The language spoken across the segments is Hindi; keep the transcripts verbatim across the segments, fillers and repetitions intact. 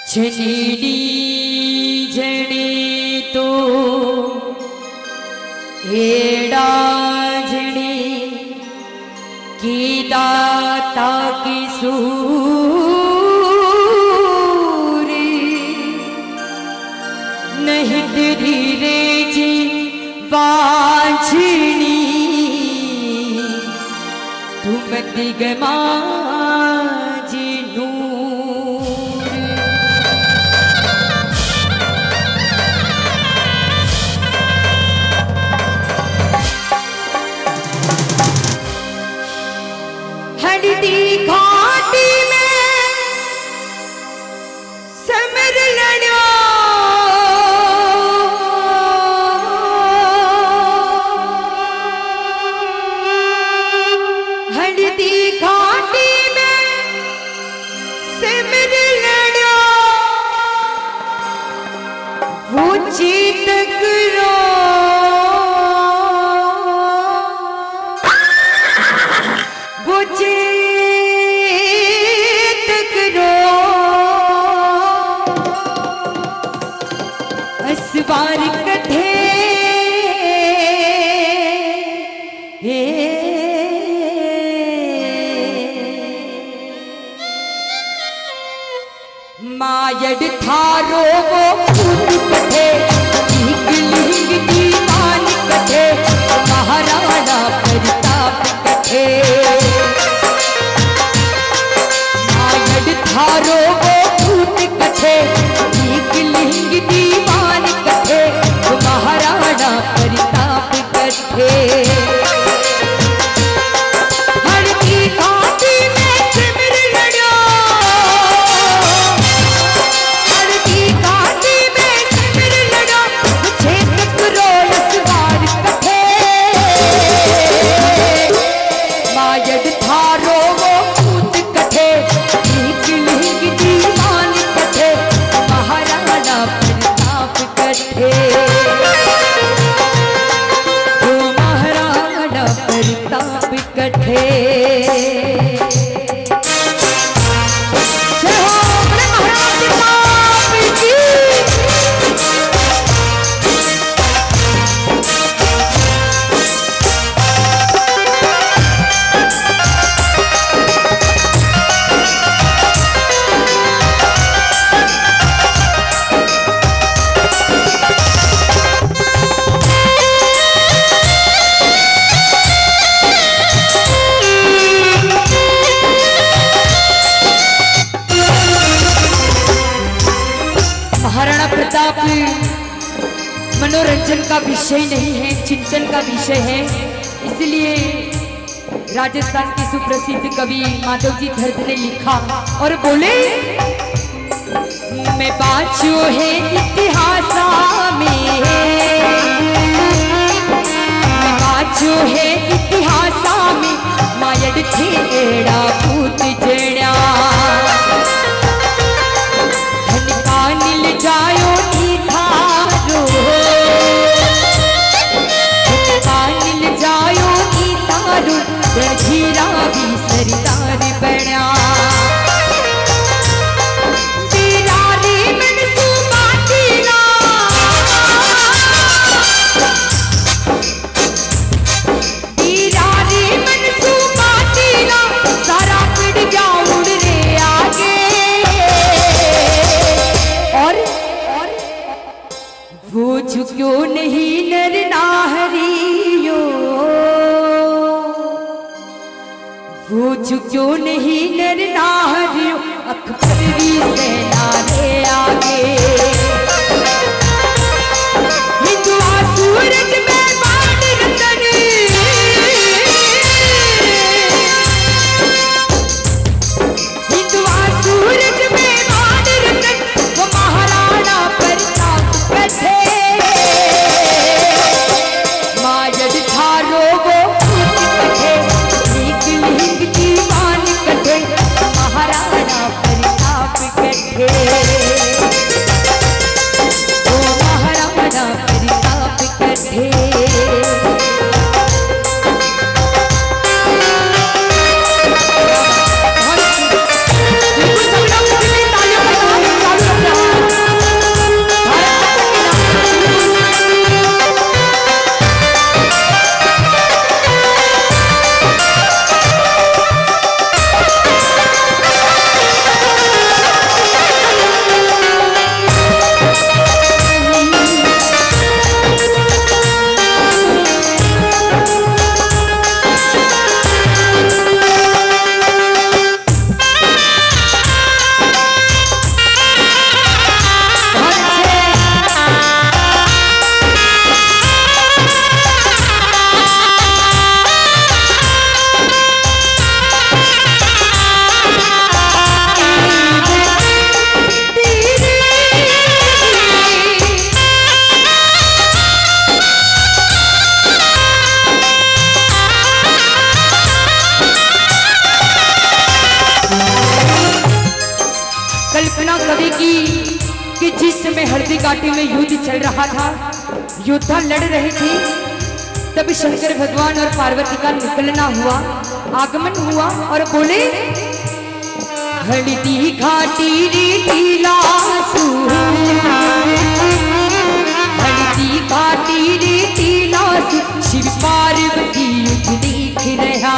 छनीडी जने तो एड़ा जने की दाता की सूरी नहीं तेरी रे जी बाझनी तुम दिगमा घाटी में समर लड़ो हल्दी घाटी में समर लड़ो वो चेतक रो वो बार कथे मायड थारो वो खुद कथे लिंग दीवान कथे महाराणा प्रताप कथे मायड थारो वो खुद कथे लिंग दीवान कथे महाराणा प्रताप कथे हल्दी घाटी में सिमर लड़ो हल्दी घाटी में सिमर लड़ो मुझे टकरो इस बार कथे मायड थारो वो कूद कथे लिंग लिंग दीवान कथे महाराणा प्रताप कथे तो महाराणा प्रताप कथे जय हो बोले महाराणा प्रताप की। महाराणा प्रताप मनोरंजन का विषय नहीं है, चिंतन का विषय है। इसलिए राजस्थान के सुप्रसिद्ध कवि माधवजी धर्त ने लिखा और बोले मैं बाँचो है इतिहास में मैं बाँचो है इतिहास में मायड छेड़ा पूत जड़ा जायो थारो कानिल जायो थारो जीरा भी सरदार बना बिरारी मन सुबातीना बिरारी मन सुबातीना सारा पिड़ जाऊड़ रे आगे और वो झुक्यो नहीं नर नाहरियो वो झुक्यो नहीं नर नाहरियो अकबरी सेना रे आगे हिंदुआ सूरज में बाण रतन हिंदुआ सूरज में बाण रतन वो महाराणा प्रताप कथे मायड थारो वो कथे लिंग लिंग दीवान कथे महाराणा प्रताप कथे ओ महाराणा प्रताप कथे बिल्कुल सब लोग तालियों बजाओ, चालू रखो। कल्पना कवि की कि जिस समय हल्दी घाटी में युद्ध चल रहा था, योद्धा लड़ रहे थे, तब शंकर भगवान और पार्वती का निकलना हुआ, आगमन हुआ और बोले हल्दी घाटी रीला हल्दी घाटी रीला शिव पार्वती युद्ध देख रहा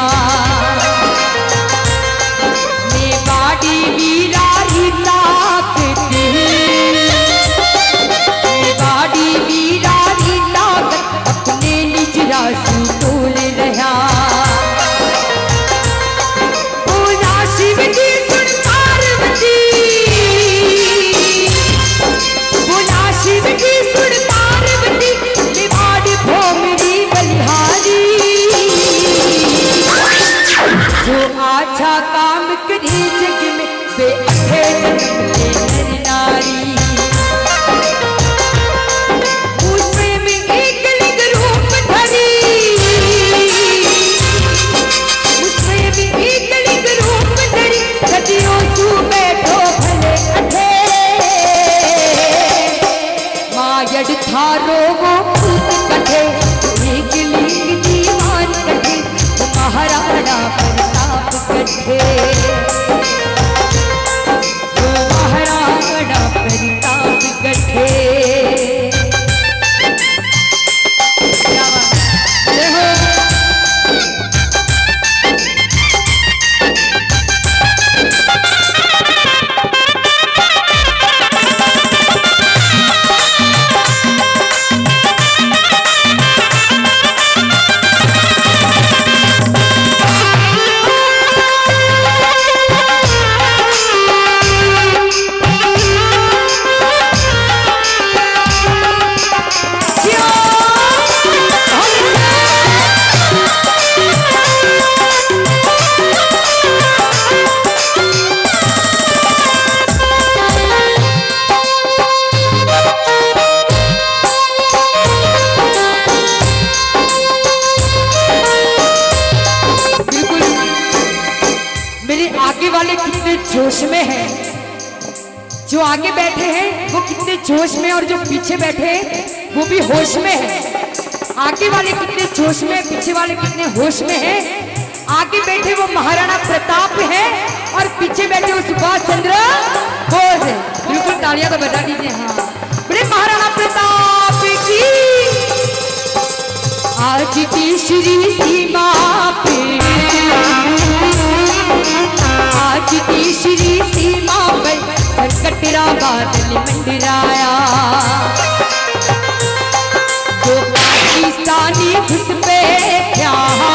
मैं बाड़ी वीरा रीता बाड़ी वीरा रीता अपने निज राशि तोल रहा बोला शिव जी सुन पार्वती बोला शिव जी सुन पार्वती निभाड़ भोमरी बलिहारी जो अच्छा काम करे जग में वे अठे जन्म के नर नारी थारो वो कथे एक लिंग दीवान कथे महाराणा प्रताप कथे महाराणा प्रताप कथे जोश में है, जो आगे बैठे हैं वो कितने जोश में और जो पीछे बैठे हैं वो भी होश में है। आगे वाले कितने जोश में, पीछे वाले कितने होश में हैं। आगे बैठे वो महाराणा प्रताप है और पीछे बैठे वो सुभाष चंद्र बोस है। बिल्कुल तालियां तो बजा दीजिए। हाँ, बड़े महाराणा प्रताप की आज तीसरी सीमा पे आज तीसरी सीमा पर संकटरा बादल मंडराया जो पाकिस्तानी घुसपे क्या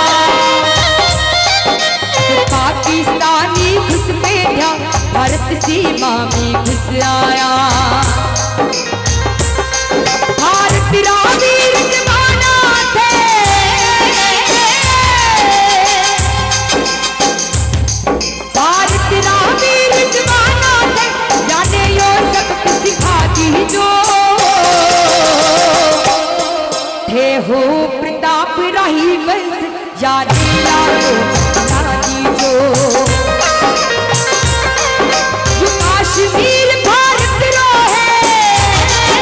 जो पाकिस्तानी घुसपे क्या भारत सीमा में घुस आया भारत रावीर जमाना थे हो प्रताप रही वंश याद जो जो काश्मीर भारत रो है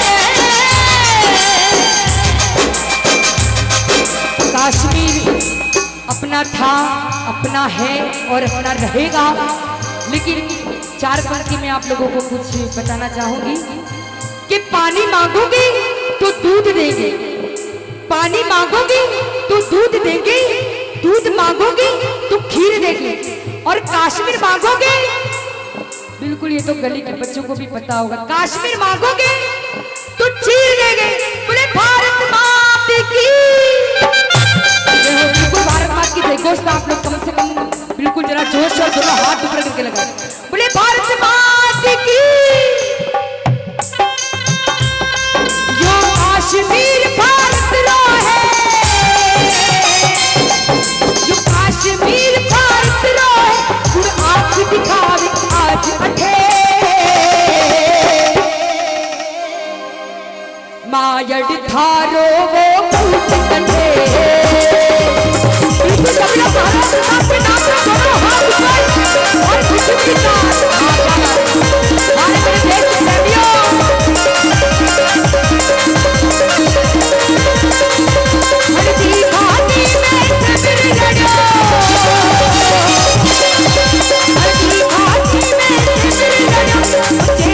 काश्मीर अपना था, अपना है और अपना रहेगा। लेकिन चार पंक्ति में आप लोगों को कुछ बताना चाहूंगी कि पानी मांगोगे तो दूध देंगे, पानी मांगोगे तो दूध देंगे, दूध मांगोगे तो खीर देंगे और काश्मीर मांगोगे, बिल्कुल ये तो गली के बच्चों को भी पता होगा, काश्मीर मांगोगे तो चीर देंगे। बोले भारत माता की बिल्कुल भारत माता की जय घोष। आप लोग कम से कम बिल्कुल जरा जोश और दोनों हाथ ऊपर करके लगा। बोले भारत माता की यो काश्मीर भारत रो है जो काश्मीर भारत रो है गुड़ आंख दिखावे आज अठे मायड़ थारो वो भूत कंठे बिल्कुल अपना भारत आपके नाम पे दोनों हाथ उठाए और खुशी के साथ मुझे